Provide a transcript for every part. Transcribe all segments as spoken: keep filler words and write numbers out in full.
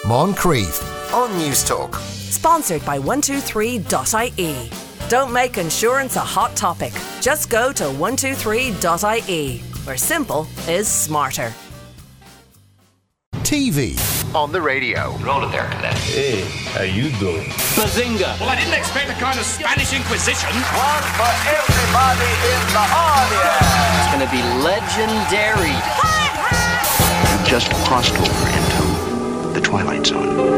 Moncrief on Newstalk. Sponsored by one two three dot I E. Don't make insurance a hot topic. Just go to one two three dot I E, where simple is smarter. T V. On the radio. Roll it there, cadet. Hey, how you doing? Bazinga! Well, I didn't expect a kind of Spanish Inquisition. One for everybody in the audience. It's going to be legendary. You've just crossed over into the Twilight Zone.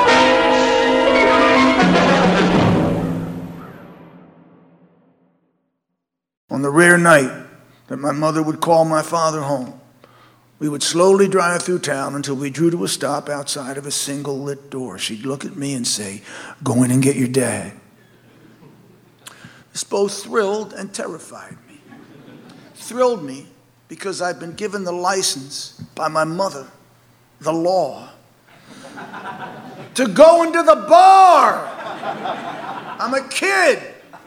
On the rare night that my mother would call my father home, we would slowly drive through town until we drew to a stop outside of a single lit door. She'd look at me and say, "Go in and get your dad." This both thrilled and terrified me. Thrilled me because I'd been given the license by my mother, the law, to go into the bar. I'm a kid.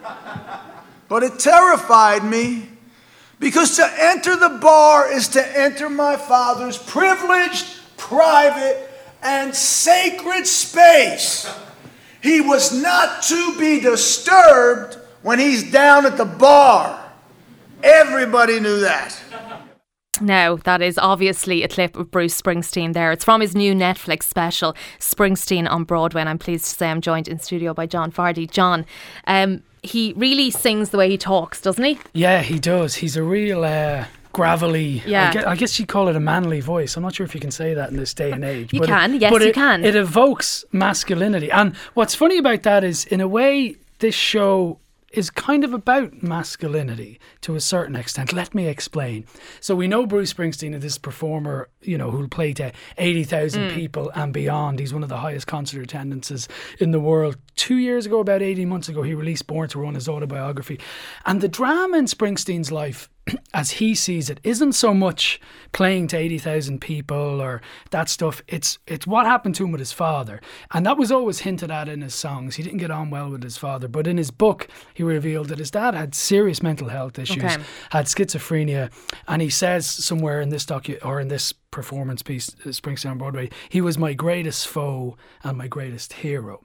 But it terrified me because to enter the bar is to enter my father's privileged, private, and sacred space. He was not to be disturbed when he's down at the bar. Everybody knew that. Now, that is obviously a clip of Bruce Springsteen there. It's from his new Netflix special, Springsteen on Broadway, and I'm pleased to say I'm joined in studio by John Fardy. John, um, he really sings the way he talks, doesn't he? Yeah, he does. He's a real uh, gravelly, yeah. I guess, I guess you'd call it a manly voice. I'm not sure if you can say that in this day and age. You but can, it, yes but you it, can. It evokes masculinity. And what's funny about that is, in a way, this show is kind of about masculinity to a certain extent. Let me explain. So we know Bruce Springsteen is this performer, you know, who'll play to eighty thousand mm. people and beyond. He's one of the highest concert attendances in the world. Two years ago, about eighteen months ago, he released Born to Run, his autobiography. And the drama in Springsteen's life, as he sees it, isn't so much playing to eighty thousand people or that stuff. It's it's what happened to him with his father. And that was always hinted at in his songs. He didn't get on well with his father. But in his book, he revealed that his dad had serious mental health issues, okay. had schizophrenia. And he says somewhere in this docu or in this performance piece, Springsteen on Broadway, he was my greatest foe and my greatest hero.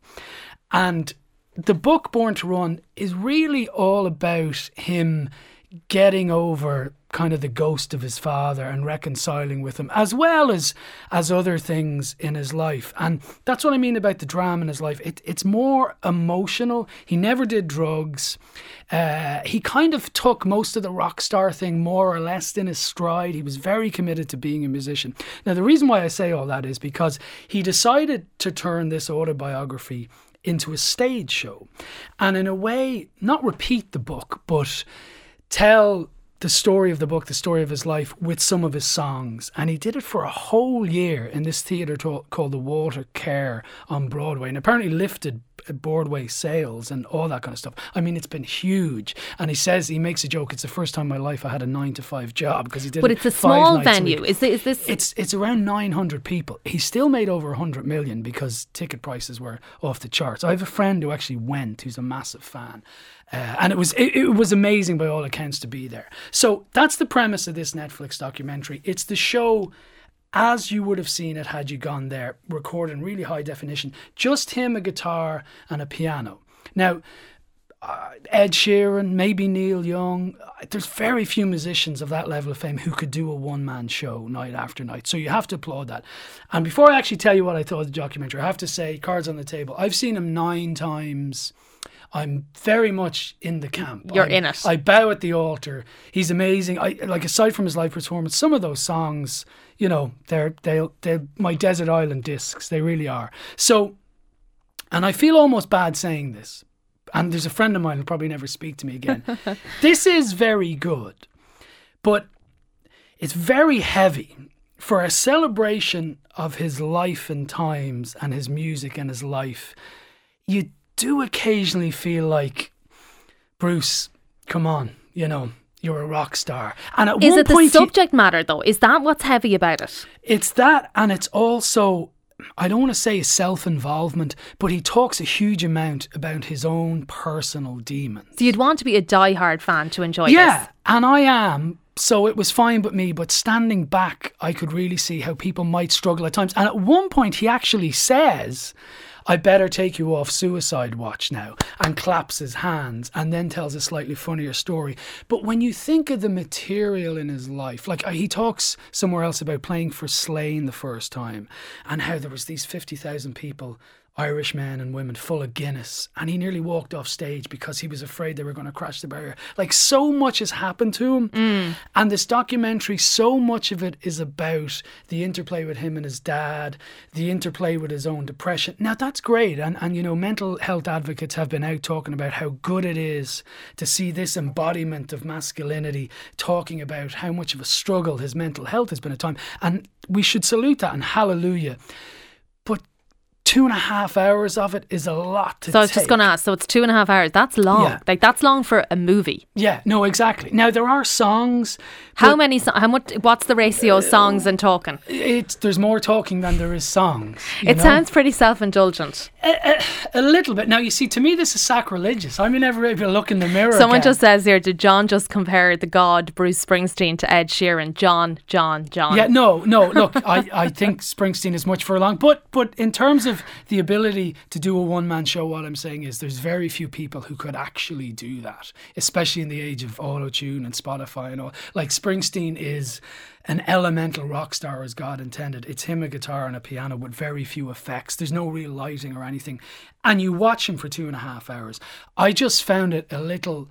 And the book, Born to Run, is really all about him getting over kind of the ghost of his father and reconciling with him, as well as as other things in his life. And that's what I mean about the drama in his life. It, it's more emotional. He never did drugs. Uh, he kind of took most of the rock star thing more or less in his stride. He was very committed to being a musician. Now, the reason why I say all that is because he decided to turn this autobiography into a stage show. And in a way, not repeat the book, but tell the story of the book, the story of his life, with some of his songs. And he did it for a whole year in this theatre to- called the Walter Kerr on Broadway, and apparently lifted Broadway sales and all that kind of stuff. I mean, it's been huge. And he says, he makes a joke, it's the first time in my life I had a nine to five job, because he did but it it's a five small nights venue. a week. Is, this, is this it's it's around nine hundred people. He still made over one hundred million because ticket prices were off the charts. I have a friend who actually went, who's a massive fan. Uh, and it was it, it was amazing by all accounts to be there. So that's the premise of this Netflix documentary. It's the show as you would have seen it had you gone there, recorded in really high definition. Just him, a guitar and a piano. Now, uh, Ed Sheeran, maybe Neil Young. There's very few musicians of that level of fame who could do a one-man show night after night. So you have to applaud that. And before I actually tell you what I thought of the documentary, I have to say, cards on the table, I've seen him nine times. I'm very much in the camp. You're I'm, in it. I bow at the altar. He's amazing. I like aside from his live performance, some of those songs, you know, they're they they're my desert island discs. They really are. So, and I feel almost bad saying this. And there's a friend of mine who'll probably never speak to me again. This is very good, but it's very heavy for a celebration of his life and times and his music and his life. You do occasionally feel like, Bruce, come on, you know, you're a rock star. And at is one it point the subject he, matter though? Is that what's heavy about it? It's that, and it's also, I don't want to say self-involvement, but he talks a huge amount about his own personal demons. So you'd want to be a diehard fan to enjoy yeah, this? Yeah, and I am, So it was fine with me, but standing back, I could really see how people might struggle at times. And at one point, he actually says, I better take you off suicide watch now, and claps his hands and then tells a slightly funnier story. But when you think of the material in his life, like he talks somewhere else about playing for Slane the first time and how there was these fifty thousand people, Irish men and women, full of Guinness, and he nearly walked off stage because he was afraid they were going to crash the barrier. Like, so much has happened to him. Mm. And this documentary, so much of it is about the interplay with him and his dad, the interplay with his own depression. Now, that's great. And, and you know, mental health advocates have been out talking about how good it is to see this embodiment of masculinity, talking about how much of a struggle his mental health has been at time. And we should salute that and hallelujah. But two and a half hours of it is a lot to take. So I was just going to ask, so it's two and a half hours. That's long. Yeah. Like, that's long for a movie. Yeah, no, exactly. Now, there are songs. How many, so- how much, what's the ratio of songs and talking? It's, there's more talking than there is songs. It know? sounds pretty self-indulgent. A, a, a little bit. Now, you see, to me, this is sacrilegious. I mean, never able to look in the mirror Someone again. just says here, did John just compare the god Bruce Springsteen to Ed Sheeran? John, John, John. Yeah, no, no, look, I, I think Springsteen is much further along. But, but in terms of the ability to do a one-man show, what I'm saying is there's very few people who could actually do that, especially in the age of auto-tune and Spotify and all. Like, Springsteen is an elemental rock star as God intended. It's him, a guitar and a piano with very few effects. There's no real lighting or anything. And you watch him for two and a half hours. I just found it a little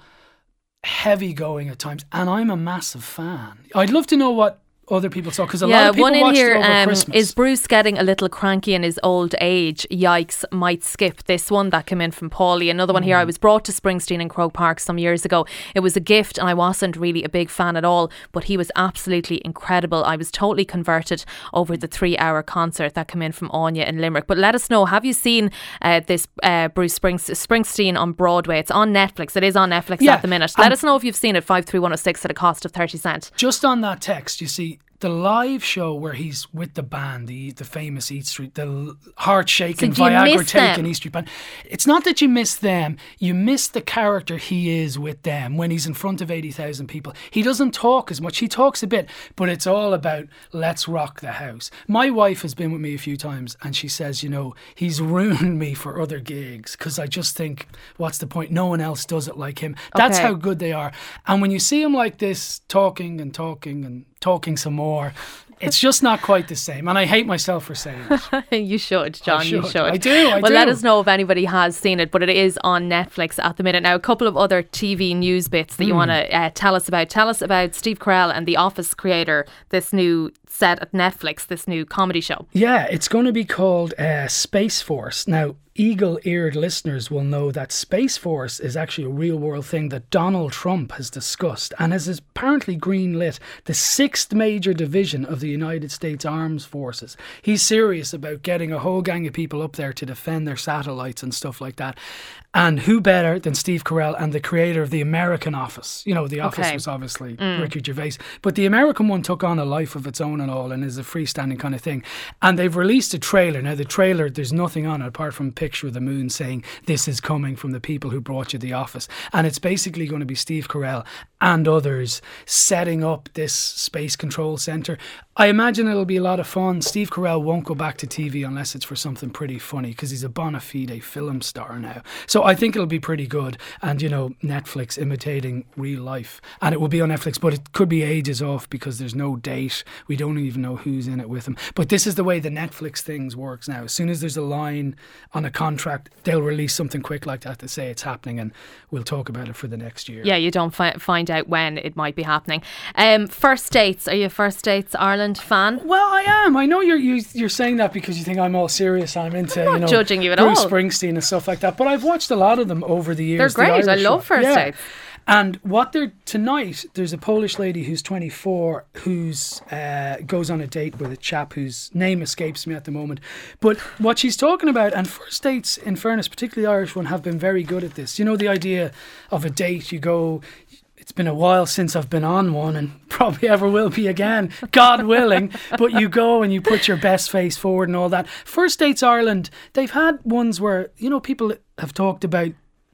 heavy going at times, and I'm a massive fan. I'd love to know what other people saw, because a yeah, lot of people one in watched here, it over um, Christmas. is Bruce getting a little cranky in his old age? Yikes, might skip this one. That came in from Paulie. Another one mm. here, I was brought to Springsteen in Croke Park some years ago. It was a gift and I wasn't really a big fan at all, but he was absolutely incredible. I was totally converted over the three hour concert. That came in from Anya in Limerick. But let us know, have you seen uh, this uh, Bruce Springs- Springsteen on Broadway? It's on Netflix. It is on Netflix yeah, at the minute. Let us know if you've seen it. five three one oh six at a cost of thirty cents. Just on that text, you see, the live show where he's with the band, the the famous East Street, the heart-shaking, so Viagra-taking East Street band. It's not that you miss them, you miss the character he is with them when he's in front of eighty thousand people. He doesn't talk as much, he talks a bit, but it's all about let's rock the house. My wife has been with me a few times and she says, you know, he's ruined me for other gigs because I just think, what's the point? No one else does it like him. That's okay. how good they are. And when you see him like this, talking and talking and talking some more, it's just not quite the same, and I hate myself for saying it. You should, John. should. You should. I do. I well, do. let us know if anybody has seen it, but it is on Netflix at the minute. Now, a couple of other T V news bits that mm. you want to uh, tell us about. Tell us about Steve Carell and The Office creator. This new set at Netflix, this new comedy show. Yeah, it's going to be called uh, Space Force. Now, eagle-eared listeners will know that Space Force is actually a real-world thing that Donald Trump has discussed and has apparently greenlit the sixth major division of the United States Armed Forces. He's serious about getting a whole gang of people up there to defend their satellites and stuff like that. And who better than Steve Carell and the creator of The American Office? You know, The Office okay. was obviously mm. Ricky Gervais, but the American one took on a life of its own and all, and is a freestanding kind of thing. And they've released a trailer. Now, the trailer, there's nothing on it apart from a picture of the moon saying, this is coming from the people who brought you The Office. And it's basically going to be Steve Carell and others setting up this space control centre. I imagine it'll be a lot of fun. Steve Carell won't go back to T V unless it's for something pretty funny, because he's a bona fide film star now. So I think it'll be pretty good. And, you know, Netflix imitating real life. And it will be on Netflix, but it could be ages off because there's no date. We don't even know who's in it with them. But this is the way the Netflix things works now. As soon as there's a line on a contract, they'll release something quick like that to say it's happening, and we'll talk about it for the next year. Yeah, you don't fi- find out when it might be happening. Um, First Dates. Are you a First Dates Ireland fan? Well, I am. I know you're you, you're saying that because you think I'm all serious. I'm into I'm not you know judging you at Bruce all. Springsteen and stuff like that. But I've watched a lot of them over the years. They're great. The I love show. First yeah. Dates. And what they're tonight, there's a Polish lady who's twenty-four who's uh, goes on a date with a chap whose name escapes me at the moment. But what she's talking about, and first dates, in fairness, particularly the Irish one, have been very good at this. You know, the idea of a date, you go, it's been a while since I've been on one and probably ever will be again, God willing. But you go and you put your best face forward and all that. First Dates Ireland, they've had ones where, you know, people have talked about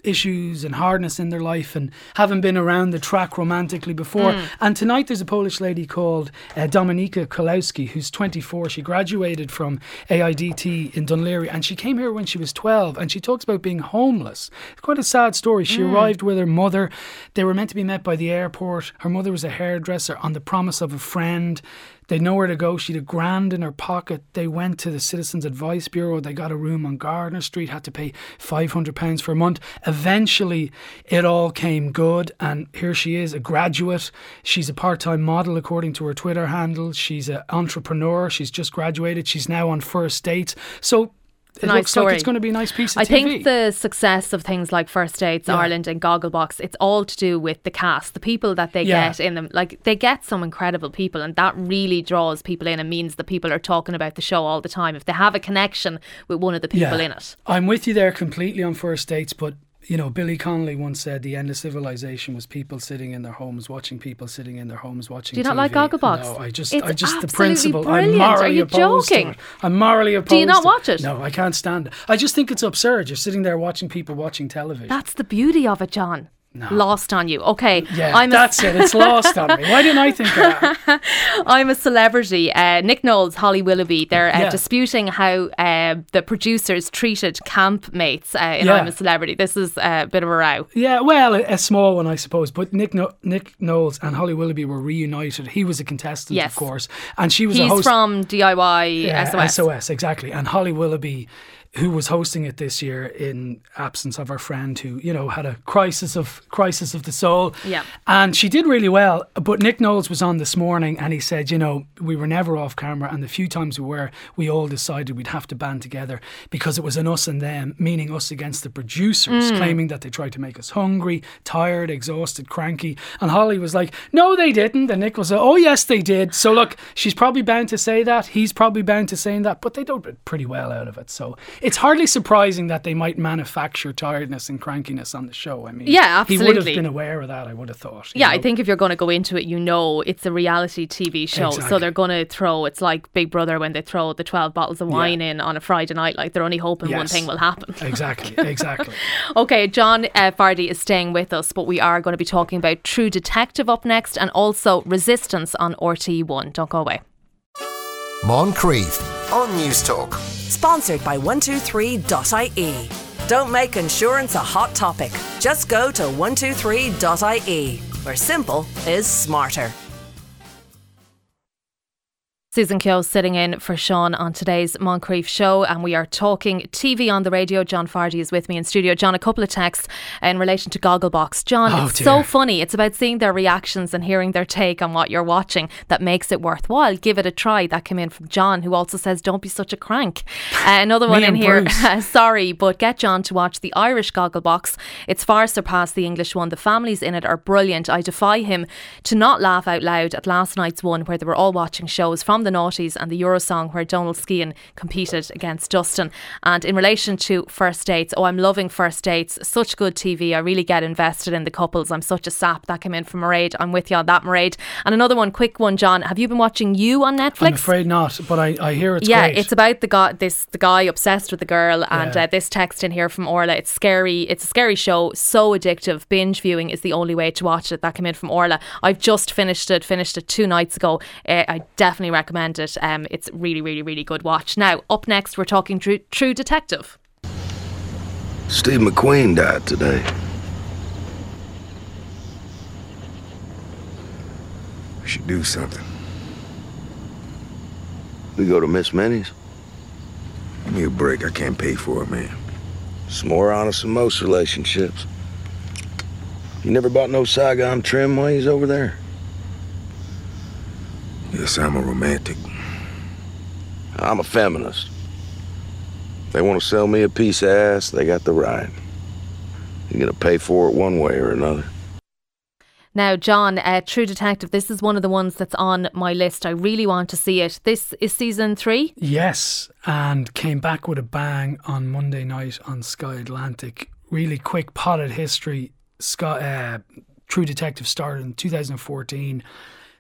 issues and hardness in their life and haven't been around the track romantically before. Mm. And tonight there's a Polish lady called uh, Dominika Kolowski, who's twenty-four. She graduated from A I D T in Dún Laoghaire, and she came here when she was twelve, and she talks about being homeless. It's quite a sad story. She mm. arrived with her mother. They were meant to be met by the airport. Her mother was a hairdresser on the promise of a friend. They'd nowhere to go. She'd a grand in her pocket. They went to the Citizens Advice Bureau. They got a room on Gardner Street, had to pay five hundred pounds for a month. Eventually, it all came good, and here she is, a graduate. She's a part-time model, according to her Twitter handle. She's an entrepreneur. She's just graduated. She's now on First Dates. So it nice looks story. like it's going to be a nice piece of I T V. think the success of things like First Dates yeah. Ireland and Gogglebox, it's all to do with the cast, the people that they yeah. get in them. Like, they get some incredible people, and that really draws people in and means that people are talking about the show all the time if they have a connection with one of the people yeah. in it. I'm with you there completely on First Dates, but you know, Billy Connolly once said the end of civilization was people sitting in their homes watching people sitting in their homes watching Do you not T V. like Gogglebox? No, I just, it's I just the absolutely principle. Brilliant. I'm morally Are you opposed joking? to it. I'm morally opposed. Do you not to watch it? No, I can't stand it. I just think it's absurd. You're sitting there watching people watching television. That's the beauty of it, John. No. Lost on you. Okay. Yeah, I'm that's a it. It's lost on me. Why didn't I think of that? I'm a celebrity. Uh, Nick Knowles, Holly Willoughby, they're uh, yeah. disputing how uh, the producers treated campmates uh, in yeah. I'm a Celebrity. This is a bit of a row. Yeah, well, a, a small one, I suppose. But Nick no- Nick Knowles and Holly Willoughby were reunited. He was a contestant, yes. of course. And she was He's a host. from D I Y yeah, S O S. S O S, exactly. And Holly Willoughby, who was hosting it this year in absence of her friend who, you know, had a crisis of crisis of the soul. Yeah. And she did really well. But Nick Knowles was on this morning and he said, you know, we were never off camera, and the few times we were, we all decided we'd have to band together because it was an us and them, meaning us against the producers, mm. claiming that they tried to make us hungry, tired, exhausted, cranky. And Holly was like, no, they didn't. And Nick was like, oh, yes, they did. So look, she's probably bound to say that. He's probably bound to saying that, but they do it pretty well out of it. So it's hardly surprising that they might manufacture tiredness and crankiness on the show. I mean, yeah, absolutely. He would have been aware of that, I would have thought. Yeah, know? I think if you're going to go into it, you know it's a reality T V show. Exactly. So they're going to throw, it's like Big Brother when they throw the twelve bottles of wine yeah. in on a Friday night. Like, they're only hoping yes. one thing will happen. Exactly, exactly. Okay, John uh, Fardy is staying with us, but we are going to be talking about True Detective up next, and also Resistance on R T E one. Don't go away. Moncrief on News Talk. Sponsored by one two three dot I E. Don't make insurance a hot topic. Just go to one two three dot I E, where simple is smarter. Susan Keogh sitting in for Sean on today's Moncrief show, and we are talking T V on the radio. John Fardy is with me in studio. John, a couple of texts in relation to Gogglebox. John, oh, it's dear. so funny. It's about seeing their reactions and hearing their take on what you're watching that makes it worthwhile. Give it a try. That came in from John, who also says, don't be such a crank. Uh, another one in here. Sorry, but get John to watch the Irish Gogglebox. It's far surpassed the English one. The families in it are brilliant. I defy him to not laugh out loud at last night's one, where they were all watching shows from the noughties, and the Eurosong where Donald Skean competed against Dustin. And in relation to First Dates, oh, I'm loving First Dates. Such good T V. I really get invested in the couples. I'm such a sap. That came in from Mairead. I'm with you on that, Mairead. And another one, quick one, John. Have you been watching You on Netflix? I'm afraid not, but I, I hear it's yeah, great. it's about the guy, this the guy obsessed with the girl, and yeah. uh, this text in here from Orla. It's scary. It's a scary show. So addictive. Binge viewing is the only way to watch it. That came in from Orla. I've just finished it. Finished it two nights ago. Uh, I definitely recommend it. Um, it's really, really, really good watch. Now, up next, we're talking True, True Detective. Steve McQueen died today. We should do something. We go to Miss Minnie's. Give me a break. I can't pay for it, man. It's more honest than most relationships. You never bought no Saigon trim while he's over there? Yes, I'm a romantic. I'm a feminist. They want to sell me a piece of ass, they got the right. You're going to pay for it one way or another. Now, John, uh, True Detective, this is one of the ones that's on my list. I really want to see it. This is season three? Yes, and came back with a bang on Monday night on Sky Atlantic. Really quick potted history. Sky, uh, True Detective started in two thousand fourteen.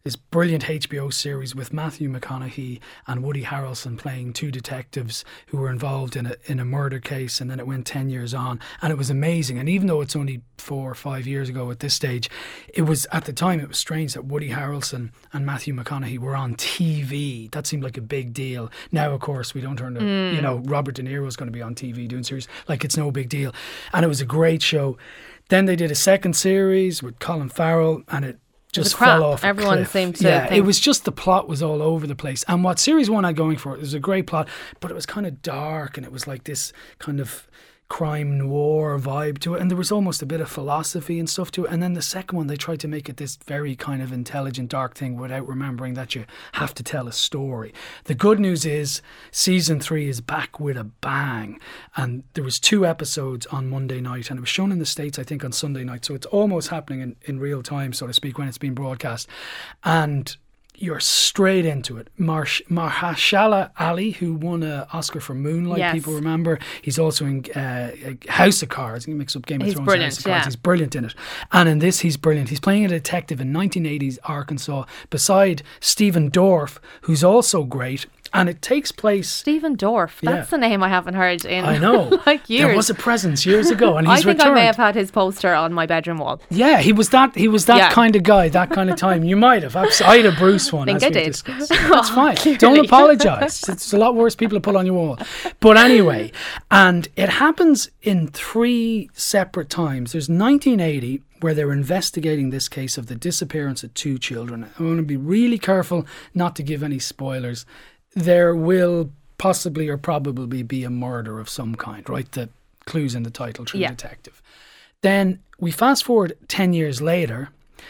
this brilliant H B O series with Matthew McConaughey and Woody Harrelson playing two detectives who were involved in a in a murder case, and then it went ten years on, and it was amazing. And even though it's only four or five years ago at this stage, it was, at the time, it was strange that Woody Harrelson and Matthew McConaughey were on T V. That seemed like a big deal. Now, of course, we don't turn to, mm. you know, Robert De Niro is going to be on T V doing series, like it's no big deal. And it was a great show. Then they did a second series with Colin Farrell, and it just fell off a Everyone cliff. seemed to yeah, think. it was just, the plot was all over the place. And what series one had going for it, it was a great plot, but it was kind of dark, and it was like this kind of crime noir vibe to it, and there was almost a bit of philosophy and stuff to it. And then the second one, they tried to make it this very kind of intelligent, dark thing without remembering that you have to tell a story. The good news is season three is back with a bang, and there was two episodes on Monday night, and it was shown in the States, I think, on Sunday night, so it's almost happening in, in real time, so to speak, when it's being broadcast. And you're straight into it. Marsh- Mahershala Ali, who won an Oscar for Moonlight, yes. people remember. He's also in uh, House of Cards. He mixes up Game of he's Thrones brilliant, and House of Cards. yeah. He's brilliant in it. And in this, he's brilliant. He's playing a detective in nineteen eighties Arkansas beside Stephen Dorff, who's also great. And it takes place... Stephen Dorff. That's yeah. the name I haven't heard in I know. like years. There was a presence years ago, and he's I think returned. I may have had his poster on my bedroom wall. Yeah, he was that He was that yeah. kind of guy, that kind of time. You might have. I had a Bruce one. I think as I we did. Discussed. That's fine. Clearly. Don't apologise. It's a lot worse people to put on your wall. But anyway, and it happens in three separate times. There's nineteen eighty, where they're investigating this case of the disappearance of two children. I want to be really careful not to give any spoilers. There will possibly or probably be a murder of some kind, right? The clues in the title, True yeah. Detective. Then we fast forward ten years later,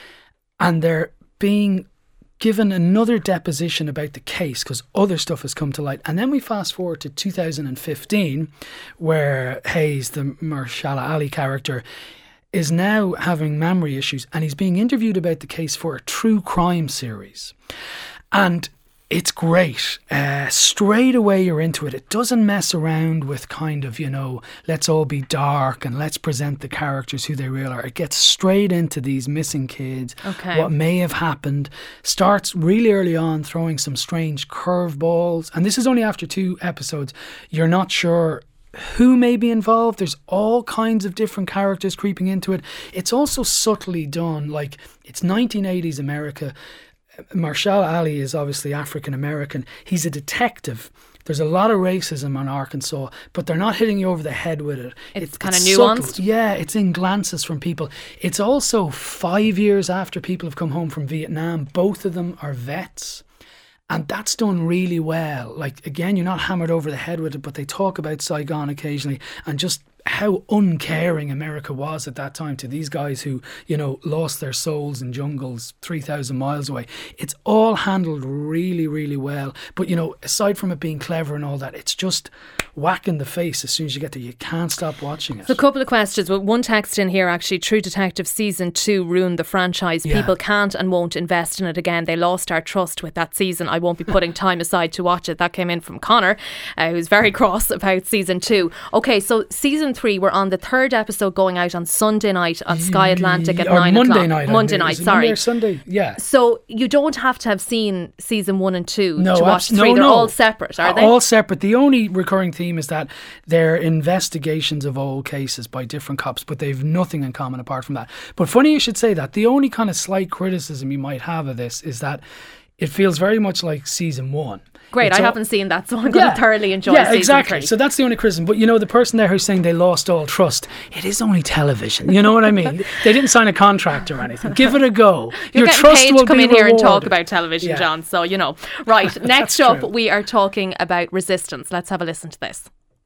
and they're being given another deposition about the case because other stuff has come to light. And then we fast forward to two thousand fifteen, where Hayes, the Mahershala Ali character, is now having memory issues, and he's being interviewed about the case for a true crime series. And it's great. Uh, straight away you're into it. It doesn't mess around with kind of, you know, let's all be dark and let's present the characters who they really are. It gets straight into these missing kids, okay. what may have happened. Starts really early on throwing some strange curveballs. And this is only after two episodes. You're not sure who may be involved. There's all kinds of different characters creeping into it. It's also subtly done. Like, it's nineteen eighties America. Mahershala Ali is obviously African American. He's a detective. There's a lot of racism in Arkansas, but they're not hitting you over the head with it. It's, it's kind of it's nuanced. Subtle. Yeah, it's in glances from people. It's also five years after people have come home from Vietnam. Both of them are vets. And that's done really well. Like, again, you're not hammered over the head with it, but they talk about Saigon occasionally and just how uncaring America was at that time to these guys who, you know, lost their souls in jungles three thousand miles away. It's all handled really, really well. But, you know, aside from it being clever and all that, it's just whack in the face as soon as you get there. You can't stop watching it. So a couple of questions. Well, one text in here, actually, True Detective Season two ruined the franchise. Yeah. People can't and won't invest in it again. They lost our trust with that season. I won't be putting time aside to watch it. That came in from Connor, uh, who's very cross about Season two. Okay, so Season three, we're on the third episode going out on Sunday night on Sky Atlantic at or nine Monday o'clock. Night, Monday night, Is it sorry. Monday or Sunday? Yeah. So you don't have to have seen Season one and two No, to watch abs- three. no, They're no. all separate, are they? All separate. The only recurring theme is that they're investigations of old cases by different cops, but they've nothing in common apart from that. But funny you should say that. The only kind of slight criticism you might have of this is that it feels very much like season one. Great, It's I all- haven't seen that, so I'm going Yeah. to thoroughly enjoy Yeah, season exactly. three. So that's the only criticism. But you know, the person there who's saying they lost all trust, it is only television. You know what I mean? They didn't sign a contract or anything. Give it a go. You're Your getting trust paid will to come be in here and talk rewarded. about television, Yeah. John. So, you know. Right, next That's up, true. we are talking about resistance. Let's have a listen to this.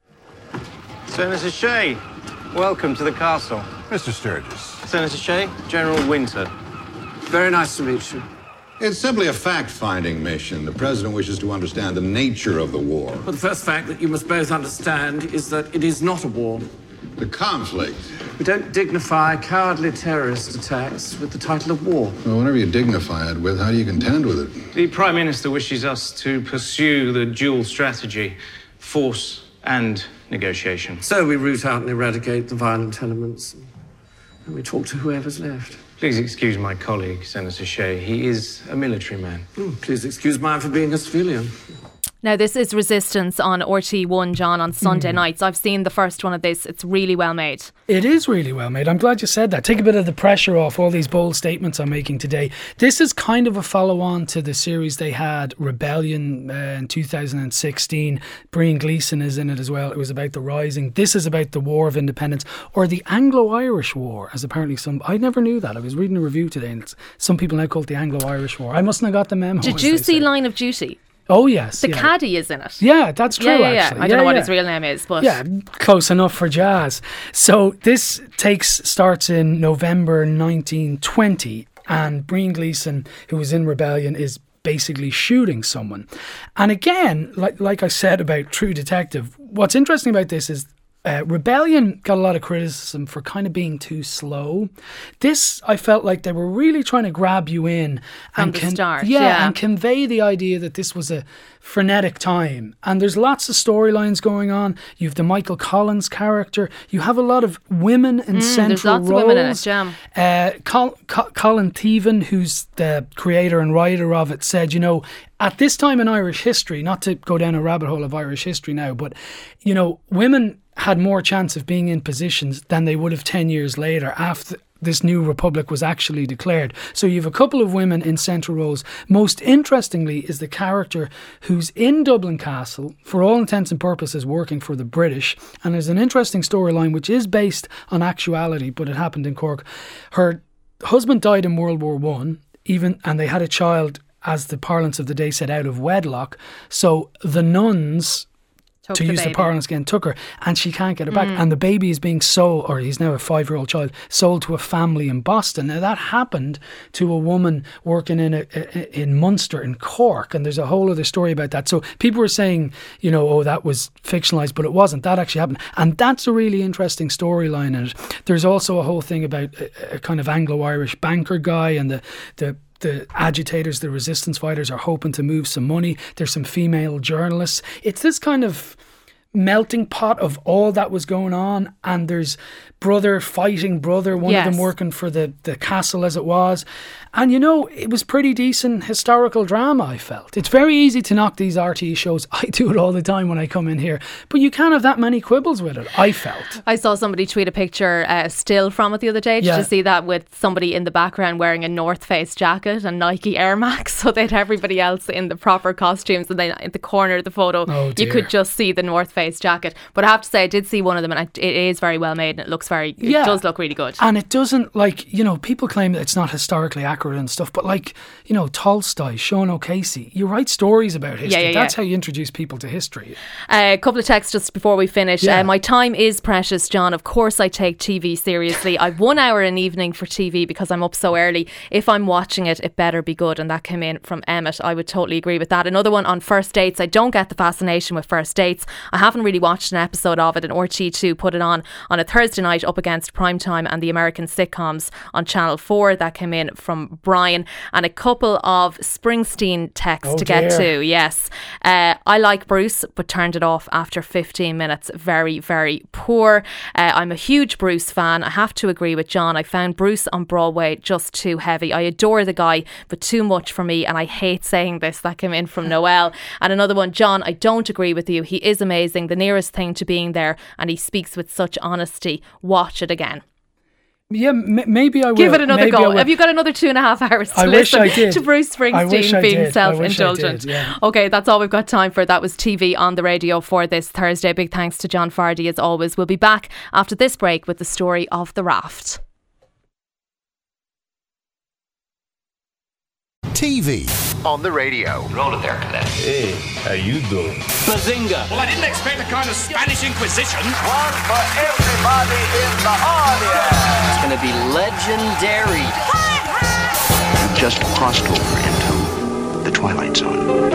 Senator Shea, welcome to the castle. Mister Sturgis. Senator Shea, General Winter. Very nice to meet you. It's simply a fact-finding mission. The president wishes to understand the nature of the war. Well, the first fact that you must both understand is that it is not a war. The conflict. We don't dignify cowardly terrorist attacks with the title of war. Well, whatever you dignify it with, how do you contend with it? The Prime Minister wishes us to pursue the dual strategy, force and negotiation. So we root out and eradicate the violent elements, and we talk to whoever's left. Please excuse my colleague, Senator Shea. He is a military man. Mm, please excuse mine for being a civilian. Now, this is Resistance on R T E one, John, on Sunday mm. nights. I've seen the first one of this. It's really well made. It is really well made. I'm glad you said that. Take a bit of the pressure off all these bold statements I'm making today. This is kind of a follow-on to the series they had, Rebellion, uh, in two thousand sixteen. Brian Gleeson is in it as well. It was about the Rising. This is about the War of Independence, or the Anglo-Irish War, as apparently some... I never knew that. I was reading a review today, and it's, some people now call it the Anglo-Irish War. I mustn't have got the memo. Did you see Line of Duty? Oh, yes. The yeah. caddy is in it. Yeah, that's true, yeah, yeah, yeah. actually. I don't yeah, know what yeah. his real name is, but... Yeah, close enough for jazz. So this takes starts in November nineteen twenty, and Brian Gleeson, who was in Rebellion, is basically shooting someone. And again, like like I said about True Detective, what's interesting about this is Uh, Rebellion got a lot of criticism for kind of being too slow. This, I felt like they were really trying to grab you in from and the con- start, yeah, yeah, and convey the idea that this was a frenetic time. And there's lots of storylines going on. You have the Michael Collins character. You have a lot of women in mm, central there's lots roles. of women in it, yeah. Uh, Col- Col- Colin Tevan, who's the creator and writer of it, said, you know, at this time in Irish history, not to go down a rabbit hole of Irish history now, but, you know, women had more chance of being in positions than they would have ten years later after this new republic was actually declared. So you have a couple of women in central roles. Most interestingly is the character who's in Dublin Castle, for all intents and purposes working for the British, and there's an interesting storyline which is based on actuality, but it happened in Cork. Her husband died in World War One, even, and they had a child, as the parlance of the day said, out of wedlock. So the nuns, Took to the use baby. the parlance again, took her, and she can't get her back. Mm. And the baby is being sold, or he's now a five-year-old child, sold to a family in Boston. Now, that happened to a woman working in a, a, in Munster, in Cork, and there's a whole other story about that. So people were saying, you know, oh, that was fictionalised, but it wasn't. That actually happened. And that's a really interesting storyline in it. There's also a whole thing about a, a kind of Anglo-Irish banker guy, and the the The agitators, the resistance fighters are hoping to move some money. There's some female journalists. It's this kind of melting pot of all that was going on, and there's brother fighting brother, one yes. of them working for the, the castle as it was. And you know, it was pretty decent historical drama, I felt. It's very easy to knock these R T E shows. I do it all the time when I come in here, but you can't have that many quibbles with it, I felt. I saw somebody tweet a picture uh, still from it the other day. Did yeah. you see that, with somebody in the background wearing a North Face jacket and Nike Air Max? So they'd everybody else in the proper costumes, and then in the corner of the photo oh, you could just see the North Face jacket. But I have to say, I did see one of them, and it is very well made, and it looks very, it yeah. does look really good. And it doesn't, like, you know, people claim that it's not historically accurate and stuff, but like, you know, Tolstoy, Sean O'Casey, you write stories about history. Yeah, yeah, That's yeah. how you introduce people to history. Uh, a couple of texts just before we finish. Yeah. Uh, my time is precious, John. Of course I take T V seriously. I've one hour an evening for T V because I'm up so early. If I'm watching it, it better be good. And that came in from Emmett. I would totally agree with that. Another one on First Dates. I don't get the fascination with First Dates. I haven't really watched an episode of it, and R T E two put it on on a Thursday night up against Primetime and the American sitcoms on Channel four. That came in from Brian. And a couple of Springsteen texts oh to get dear. to. Yes. Uh, I like Bruce, but turned it off after fifteen minutes. Very, very poor. Uh, I'm a huge Bruce fan. I have to agree with John. I found Bruce on Broadway just too heavy. I adore the guy, but too much for me, and I hate saying this. That came in from Noel. And another one, John, I don't agree with you. He is amazing, the nearest thing to being there, and he speaks with such honesty. Watch it again. Yeah, m- maybe I will. Give it another maybe go. Have you got another two and a half hours to I listen wish I did. to Bruce Springsteen being self-indulgent? Did, yeah. Okay, that's all we've got time for. That was T V on the radio for this Thursday. Big thanks to John Fardy as always. We'll be back after this break with the story of the raft. T V on the radio. Roll it there, cadet. Hey, how you doing? Bazinga! Well, I didn't expect a kind of Spanish Inquisition. One for everybody in the audience. It's gonna be legendary. You just crossed over into the Twilight Zone.